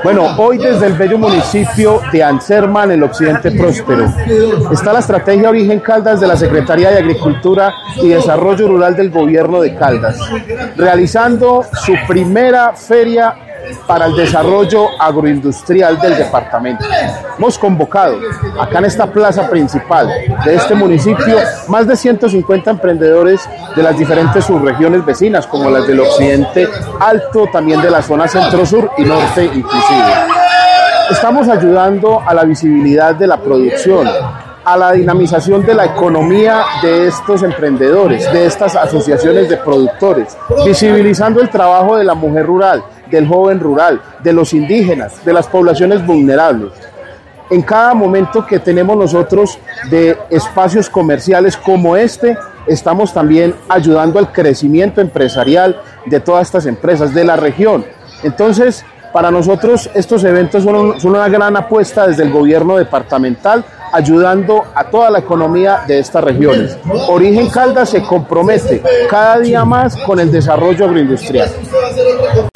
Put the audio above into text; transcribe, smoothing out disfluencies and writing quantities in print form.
Bueno, hoy desde el bello municipio de Anserma, en el occidente próspero, está la estrategia Origen Caldas de la Secretaría de Agricultura y Desarrollo Rural del Gobierno de Caldas, realizando su primera feria para el desarrollo agroindustrial del departamento. Hemos convocado acá en esta plaza principal de este municipio más de 150 emprendedores de las diferentes subregiones vecinas, como las del occidente alto, también de la zona centro-sur y norte inclusive. Estamos ayudando a la visibilidad de la producción, a la dinamización de la economía de estos emprendedores, de estas asociaciones de productores, visibilizando el trabajo de la mujer rural, del joven rural, de los indígenas, de las poblaciones vulnerables. En cada momento que tenemos nosotros de espacios comerciales como este, estamos también ayudando al crecimiento empresarial de todas estas empresas de la región. Entonces, para nosotros estos eventos son una gran apuesta desde el gobierno departamental, ayudando a toda la economía de estas regiones. Origen Caldas se compromete cada día más con el desarrollo agroindustrial.